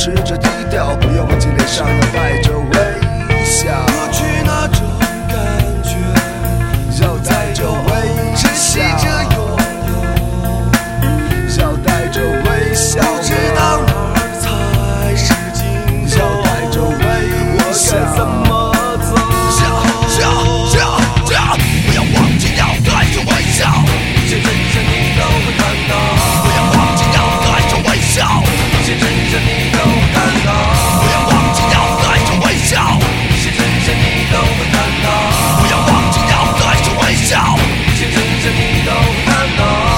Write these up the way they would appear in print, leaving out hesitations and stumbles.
持着低调，不要忘记脸上要带着微笑。 过去那种感觉， 要带着微珍惜笑， 着拥有， 要带着微笑， 不知道哪儿才是尽头。 要带着微笑， 我该怎么走？不要忘记要带着微笑，一切真正你都会看到。不要忘记要带着微笑，一切真正你都会看到。不要忘记要带着微笑，一切真正你都会看到。不要忘记要带着微笑，一切真正你都会看到。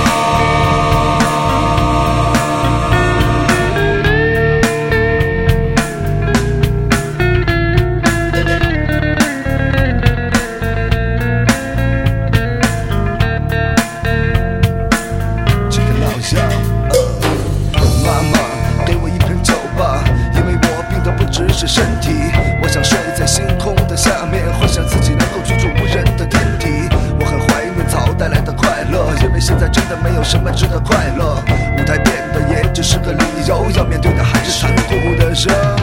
是身体，我想睡在星空的下面，幻想自己能够居住无人的天体。我很怀念草带来的快乐，因为现在真的没有什么值得快乐。舞台变得也只是个理由，要面对的还是残酷的人。